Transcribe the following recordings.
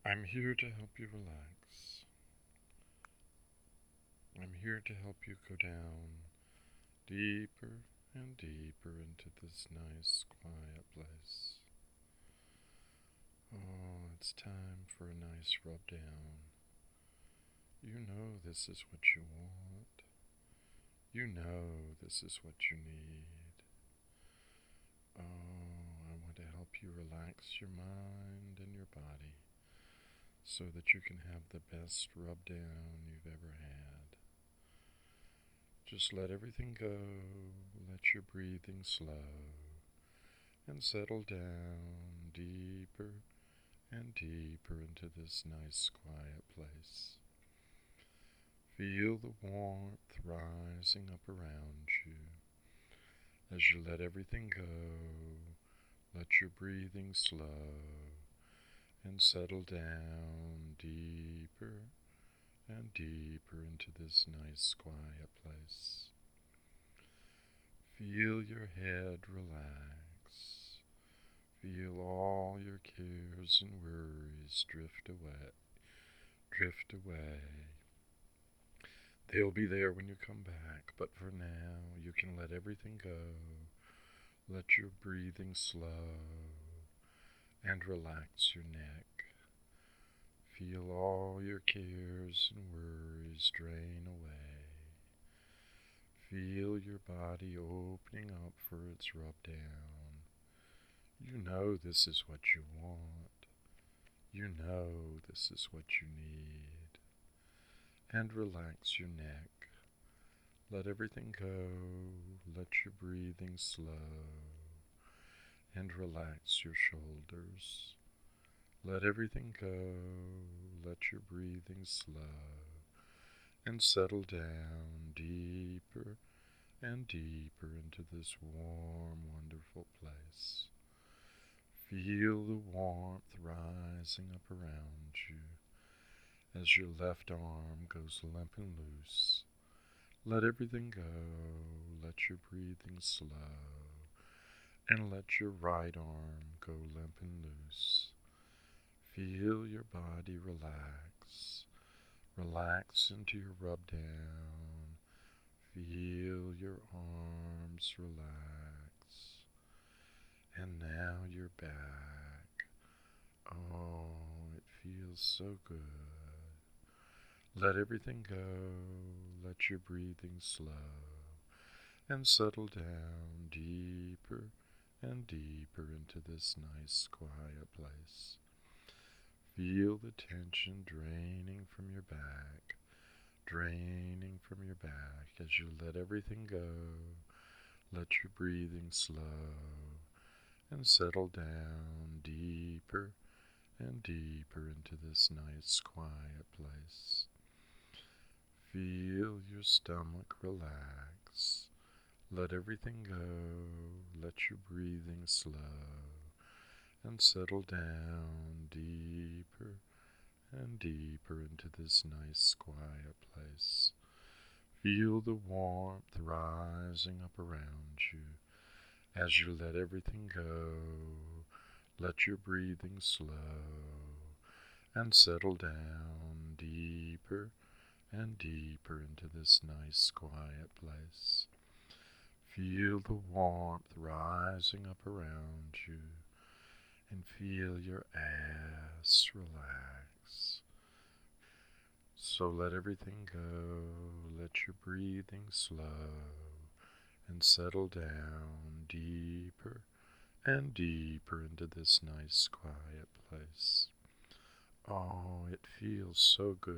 I'm here to help you relax. I'm here to help you go down deeper and deeper into this nice, quiet place. Oh, it's time for a nice rub down. You know this is what you want. You know this is what you need. Oh, I want to help you relax your mind and your body so that you can have the best rub down you've ever had. Just let everything go, let your breathing slow, and settle down deeper and deeper into this nice quiet place. Feel the warmth rising up around you. As you let everything go, let your breathing slow and settle down deeper and deeper into this nice quiet place. Feel your head relax. Feel all your cares and worries drift away. Drift away. They'll be there when you come back, but for now, you can let everything go. Let your breathing slow and relax your neck. Feel all your cares and worries drain away. Feel your body opening up for its rub down. You know this is what you want. You know this is what you need. And relax your neck. Let everything go. Let your breathing slow. And relax your shoulders. Let everything go. Let your breathing slow. And settle down deeper and deeper into this warm, wonderful place. Feel the warmth rising up around you as your left arm goes limp and loose. Let everything go, let your breathing slow, and let your right arm go limp and loose. Feel your body relax. Relax into your rub down. Feel your arms relax. And now you're back. Oh, it feels so good. Let everything go. Let your breathing slow. And settle down deeper and deeper into this nice quiet place. Feel the tension draining from your back, draining from your back as you let everything go. Let your breathing slow and settle down deeper and deeper into this nice quiet place. Feel your stomach relax. Let everything go. Let your breathing slow and settle down deeper and deeper into this nice quiet place. Feel the warmth rising up around you as you let everything go. Let your breathing slow and settle down deeper and deeper into this nice quiet place. Feel the warmth rising up around you and feel your ass relax. So let everything go, let your breathing slow and settle down deeper and deeper into this nice quiet place. Oh, it feels so good.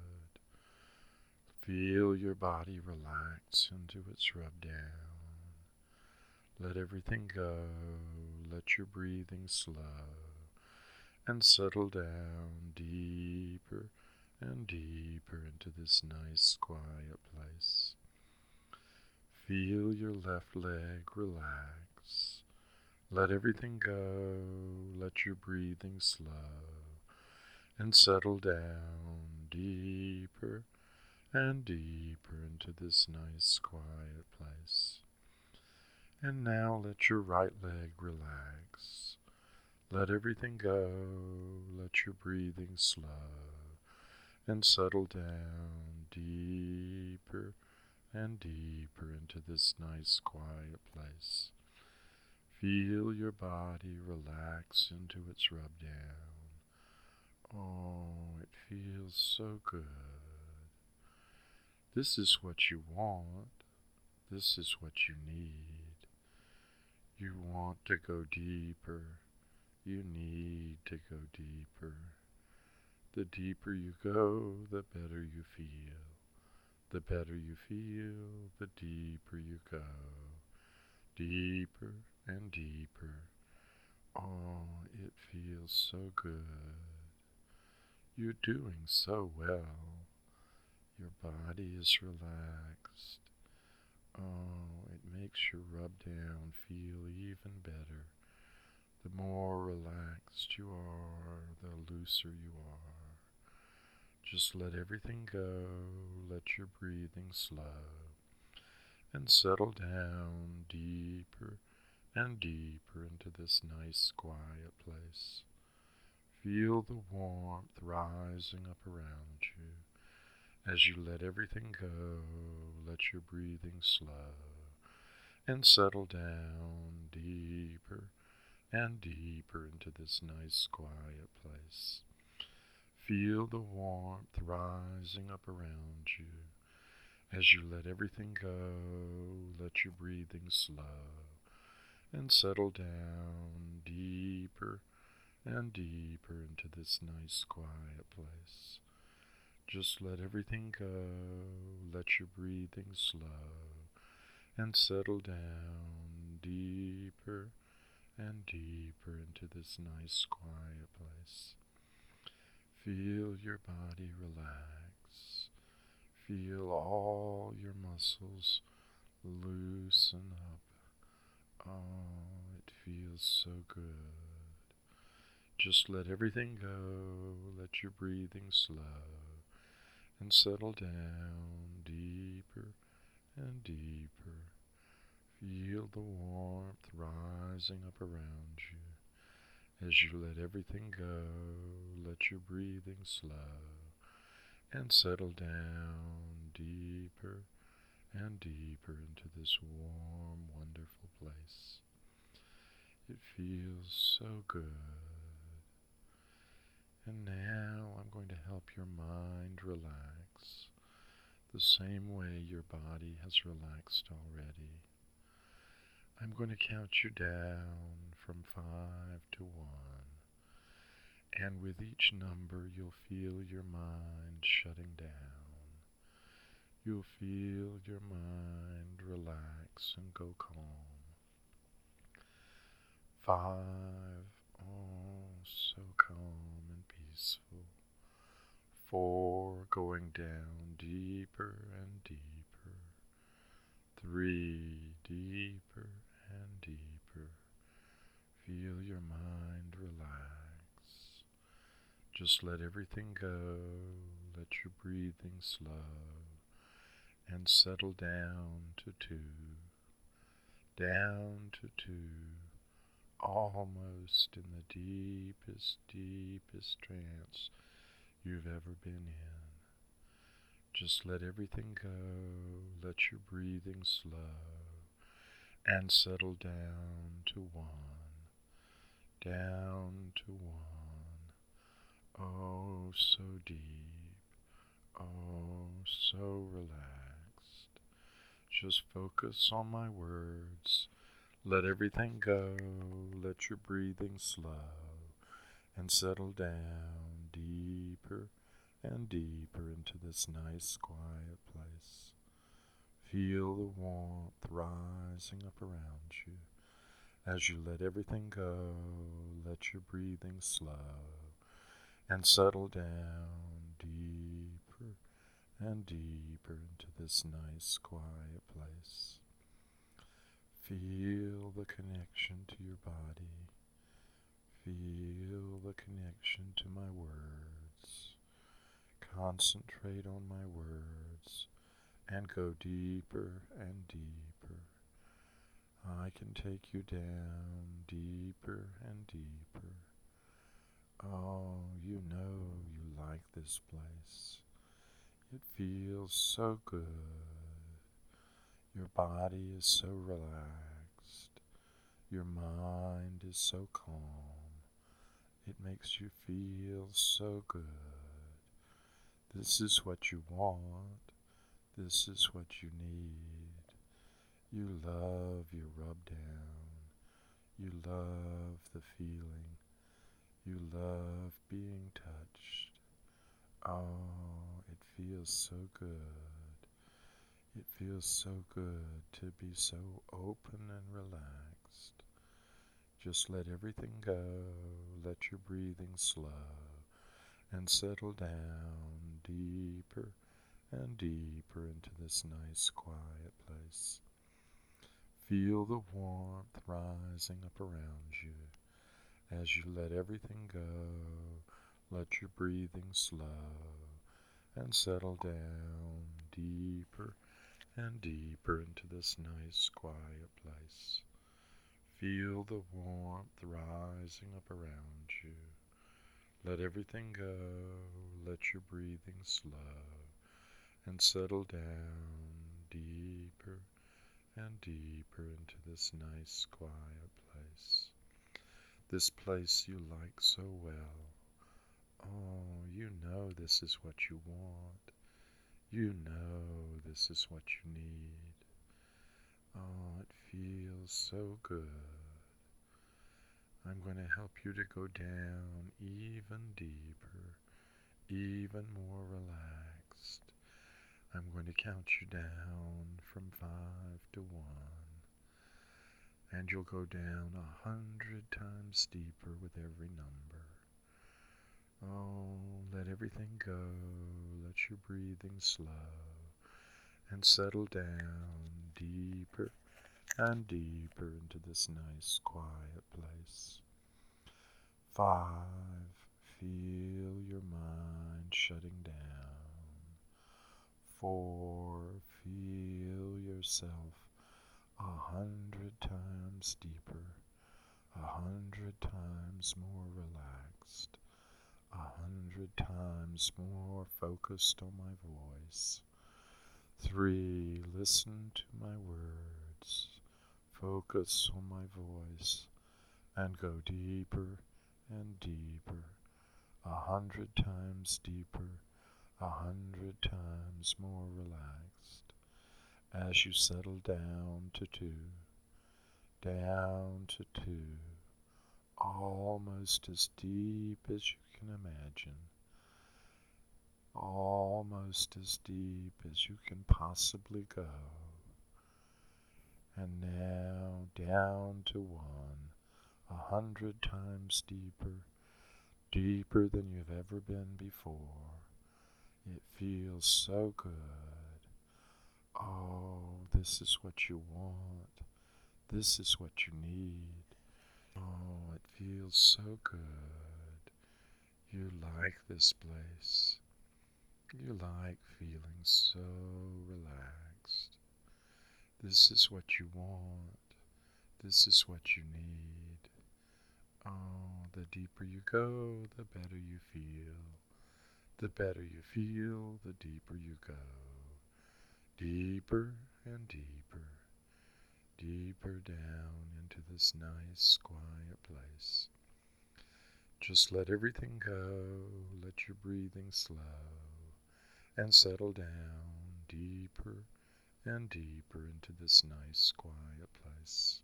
Feel your body relax into its rub down. Let everything go. Let your breathing slow and settle down deeper and deeper into this nice quiet place. Feel your left leg relax. Let everything go. Let your breathing slow and settle down deeper and deeper into this nice quiet place. And now let your right leg relax. Let everything go. Let your breathing slow and settle down deeper and deeper into this nice quiet place. Feel your body relax into its rub down. Oh, it feels so good. This is what you want. This is what you need. You want to go deeper. You need to go deeper. The deeper you go, the better you feel. The better you feel, the deeper you go. Deeper and deeper. Oh, it feels so good. You're doing so well. Your body is relaxed. Oh, it makes your rub down feel even better. The more relaxed you are, the looser you are. Just let everything go, let your breathing slow, and settle down deeper and deeper into this nice quiet place. Feel the warmth rising up around you as you let everything go, let your breathing slow, and settle down deeper and deeper into this nice quiet place. Feel the warmth rising up around you as you let everything go, let your breathing slow, and settle down deeper and deeper into this nice quiet place. Just let everything go, let your breathing slow, and settle down deeper and deeper into this nice quiet place. Feel your body relax. Feel all your muscles loosen up. Oh, it feels so good. Just let everything go. Let your breathing slow and settle down deeper and deeper. Feel the warmth rising up around you as you let everything go. Let your breathing slow and settle down deeper and deeper into this warm, wonderful place. It feels so good. And now I'm going to help your mind relax the same way your body has relaxed already. I'm going to count you down from 5 to 1. And with each number, you'll feel your mind shutting down. You'll feel your mind relax and go calm. 5, oh, so calm and peaceful. 4, going down deeper and deeper. 3, deeper and deeper. Feel your mind relax. Just let everything go. Let your breathing slow and settle down to 2. Down to 2. Almost in the deepest, deepest trance you've ever been in. Just let everything go, let your breathing slow, and settle down to 1. Down to 1. Oh, so deep. Oh, so relaxed. Just focus on my words. Let everything go, let your breathing slow, and settle down deeper and deeper into this nice quiet place. Feel the warmth rising up around you as you let everything go, let your breathing slow, and settle down deeper and deeper into this nice quiet place. Feel the connection to your body. Feel the connection to my words. Concentrate on my words and go deeper and deeper. I can take you down deeper and deeper you know you like this place. It feels so good. Your body is so relaxed. Your mind is so calm. It makes you feel so good. This is what you want. This is what you need. You love your rub down. You love the feeling. You love being touched. Oh, it feels so good. It feels so good to be so open and relaxed. Just let everything go. Let your breathing slow and settle down deeper and deeper into this nice quiet place. Feel the warmth rising up around you as you let everything go. Let your breathing slow and settle down deeper and deeper into this nice quiet place. Feel the warmth rising up around you. Let everything go. Let your breathing slow and settle down deeper and deeper into this nice quiet place. This place you like so well. Oh, you know this is what you want. You know this is what you need. Oh, it feels so good. I'm going to help you to go down even deeper, even more relaxed. I'm going to count you down from 5 to 1, and you'll go down 100 times deeper with every number. Oh, let everything go. Let your breathing slow and settle down deeper and deeper into this nice quiet place. 5, feel your mind shutting down. 4, feel yourself 100 times deeper, 100 times more relaxed, 100 times more focused on my voice. 3, listen to my words, focus on my voice, and go deeper and deeper, 100 times deeper, 100 times more relaxed. As you settle down to 2, down to 2, almost as deep as you can imagine, almost as deep as you can possibly go. And now down to 1, 100 times deeper, deeper than you've ever been before. It feels so good. Oh, this is what you want. This is what you need. Oh, it feels so good. You like this place. You like feeling so relaxed. This is what you want. This is what you need. Oh, the deeper you go, the better you feel. The better you feel, the deeper you go. Deeper and deeper, deeper down into this nice, quiet place. Just let everything go. Let your breathing slow and settle down deeper and deeper into this nice, quiet place.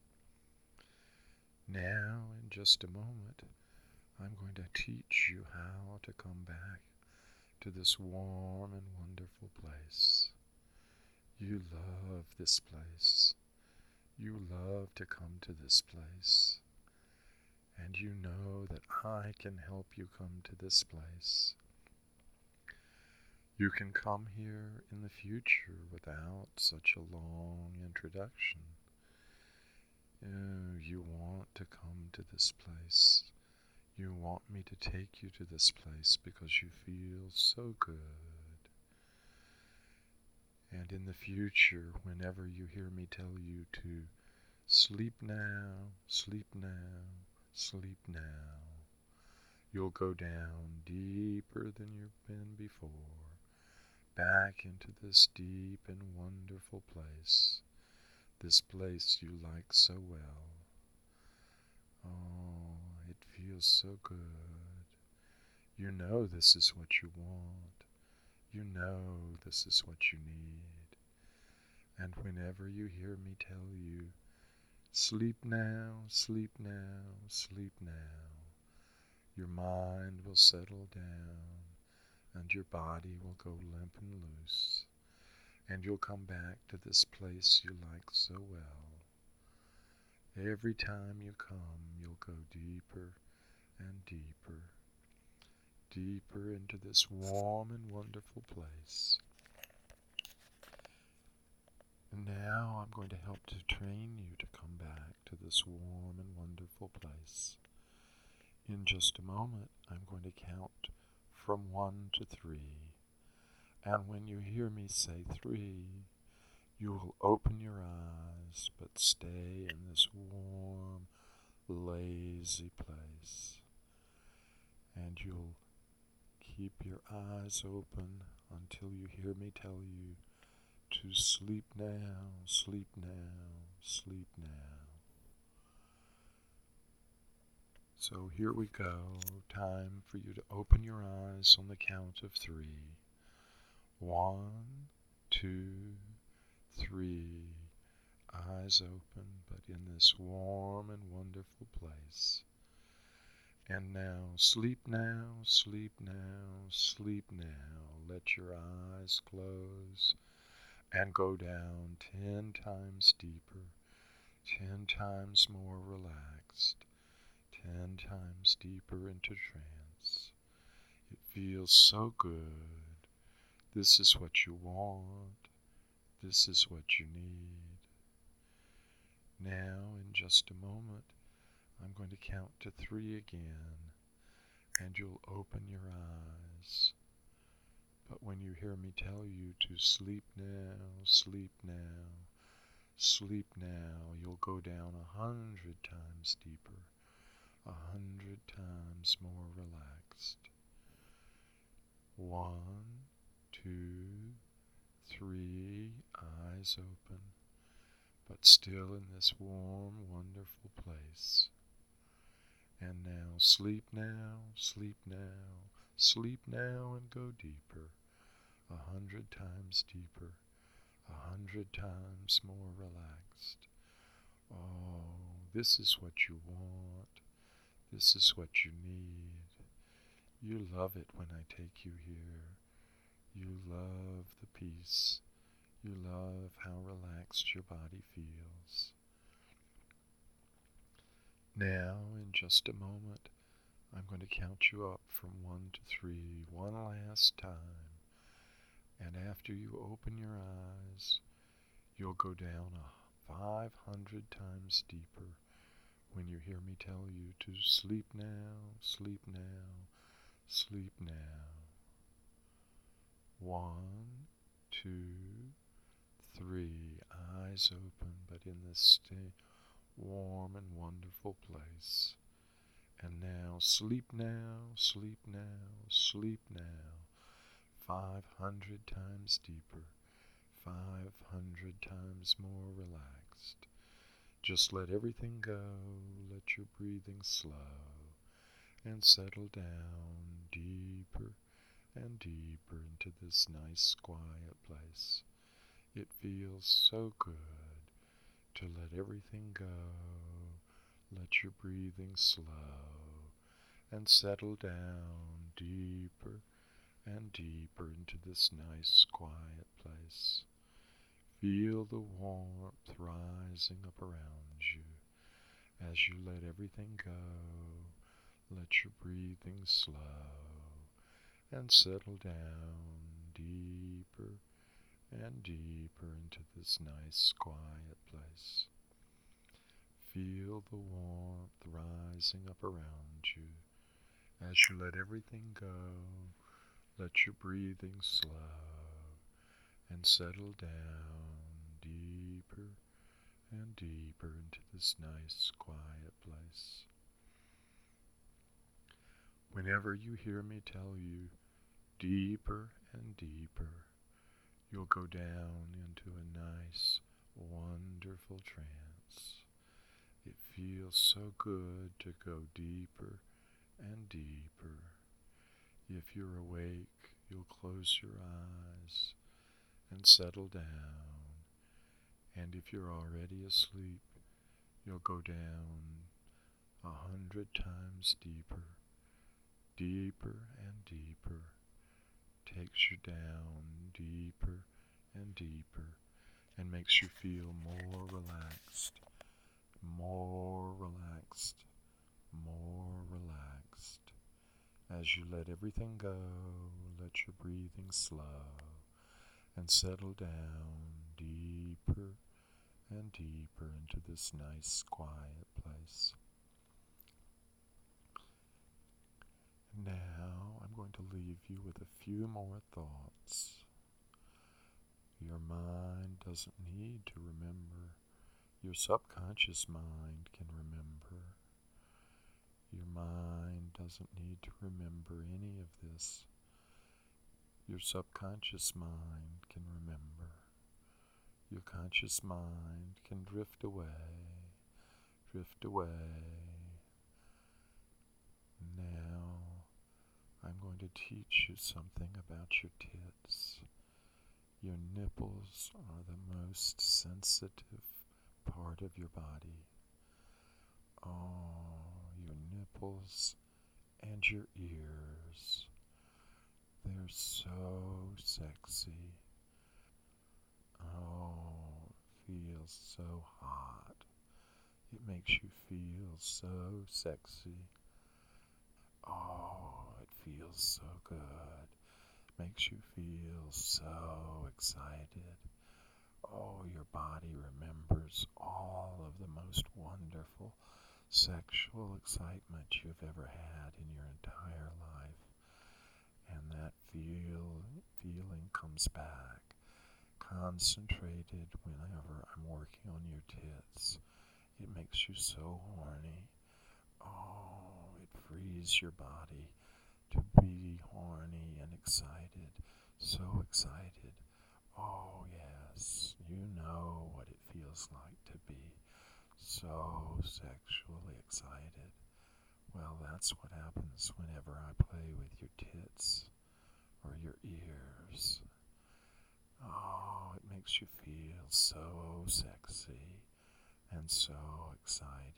Now, in just a moment, I'm going to teach you how to come back to this warm and wonderful place. You love this place. You love to come to this place. And you know that I can help you come to this place. You can come here in the future without such a long introduction. You want to come to this place. You want me to take you to this place because you feel so good. And in the future, whenever you hear me tell you to sleep now, sleep now, sleep now, You'll go down deeper than you've been before, back into this deep and wonderful place, this place you like so well. Oh, it feels so good. You know this is what you want. You know this is what you need. And whenever you hear me tell you, sleep now, sleep now, sleep now, your mind will settle down and your body will go limp and loose, and you'll come back to this place you like so well. Every time you come, you'll go deeper and deeper, deeper into this warm and wonderful place. And now I'm going to help to train you to come back to this warm and wonderful place. In just a moment, I'm going to count from 1 to 3. And when you hear me say 3, you will open your eyes, but stay in this warm, lazy place. And you'll keep your eyes open until you hear me tell you to sleep now, sleep now, sleep now. So here we go. Time for you to open your eyes on the count of 3. 1, 2, 3. Eyes open, but in this warm and wonderful place. And now, sleep now, sleep now, sleep now. Let your eyes close and go down 10 times deeper, 10 times more relaxed, 10 times deeper into trance. It feels so good. This is what you want. This is what you need. Now, in just a moment, I'm going to count to 3 again, and you'll open your eyes. But when you hear me tell you to sleep now, sleep now, sleep now, you'll go down 100 times deeper, 100 times more relaxed. 1, 2, 3, eyes open, but still in this warm, wonderful place. And now, sleep now, sleep now, sleep now, and go deeper, 100 times deeper, 100 times more relaxed. Oh, this is what you want. This is what you need. You love it when I take you here. You love the peace. You love how relaxed your body feels. Now, in just a moment, I'm going to count you up from 1 to 3 one last time. And after you open your eyes, you'll go down 500 times deeper when you hear me tell you to sleep now, sleep now, sleep now. 1, 2, 3, eyes open, but in this warm and wonderful place. And now, sleep now, sleep now, sleep now, 500 times deeper, 500 times more relaxed. Just let everything go, let your breathing slow, and settle down deeper and deeper into this nice, quiet place. It feels so good to let everything go, let your breathing slow, and settle down deeper and deeper into this nice, quiet place. Feel the warmth rising up around you as you let everything go. Let your breathing slow and settle down deeper and deeper into this nice, quiet place. Feel the warmth rising up around you as you let everything go. Let your breathing slow and settle down deeper and deeper into this nice, quiet place. Whenever you hear me tell you deeper and deeper, you'll go down into a nice, wonderful trance. It feels so good to go deeper and deeper. If you're awake, you'll close your eyes and settle down. And if you're already asleep, you'll go down 100 times deeper, deeper and deeper. Takes you down deeper and deeper and makes you feel more relaxed, more relaxed, more relaxed. As you let everything go, let your breathing slow and settle down deeper and deeper into this nice, quiet place. Now I'm going to leave you with a few more thoughts. Your mind doesn't need to remember. Your subconscious mind can remember. Your mind doesn't need to remember any of this. Your subconscious mind can remember. Your conscious mind can drift away, drift away. Now, I'm going to teach you something about your tits. Your nipples are the most sensitive part of your body. Oh, your nipples and your ears. They're so sexy. Oh, it feels so hot. It makes you feel so sexy. Oh, it feels so good. Makes you feel so excited. Oh, your body remembers all of the most wonderful sexual excitement you've ever had in your entire life. And that feeling comes back, concentrated whenever I'm working on your tits. It makes you so horny. Oh, it frees your body to be horny and excited, so excited. Oh, yes, you know what it feels like to be so sexually excited. Well, that's what happens whenever I play with your tits or your ears. Oh, it makes you feel so sexy and so excited.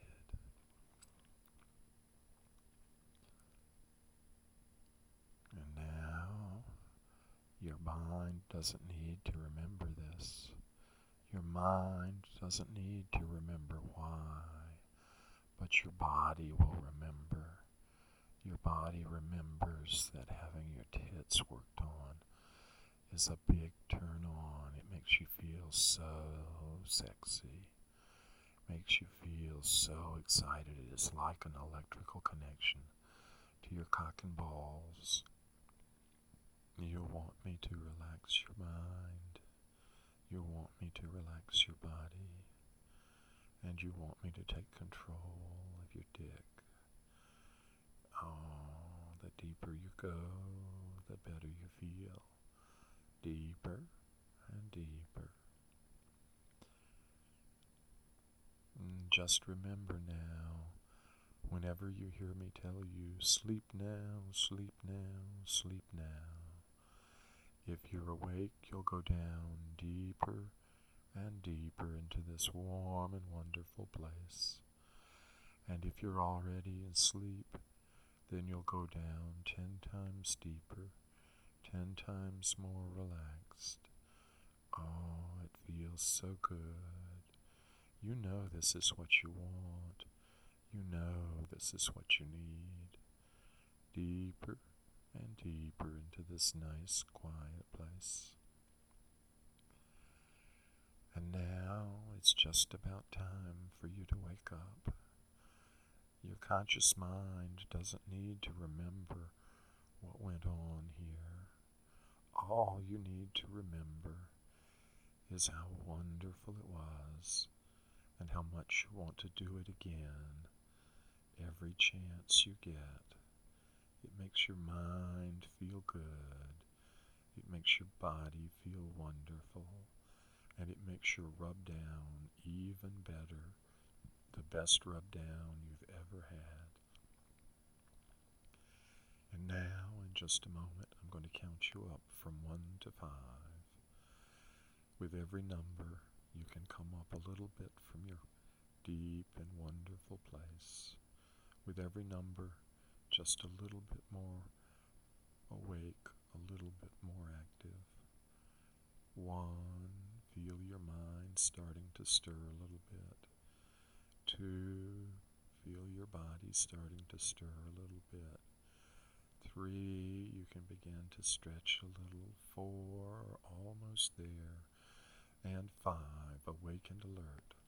And now, your mind doesn't need to remember this. Your mind doesn't need to remember why, but your body will remember. Your body remembers that having your tits worked on is a big turn on. It makes you feel so sexy. Makes you feel so excited. It is like an electrical connection to your cock and balls. You want me to relax your mind. You want me to relax your body. And you want me to take control of your dick. Oh, the deeper you go, the better you feel. Deeper and deeper. And just remember now, whenever you hear me tell you, sleep now, sleep now, sleep now. If you're awake, you'll go down deeper and deeper into this warm and wonderful place. And if you're already asleep, then you'll go down 10 times deeper, 10 times more relaxed. Oh, it feels so good. You know this is what you want. You know this is what you need. Deeper and deeper into this nice, quiet place. And now it's just about time for you to wake up. Your conscious mind doesn't need to remember what went on here. All you need to remember is how wonderful it was and how much you want to do it again every chance you get. It makes your mind feel good. It makes your body feel wonderful. And it makes your rub down even better. The best rub down you've ever had. And now, in just a moment, I'm going to count you up from 1 to 5. With every number, you can come up a little bit from your deep and wonderful place. With every number, just a little bit more awake, a little bit more active. 1, feel your mind starting to stir a little bit. 2, feel your body starting to stir a little bit. 3, you can begin to stretch a little. 4, almost there. And 5, awake and alert.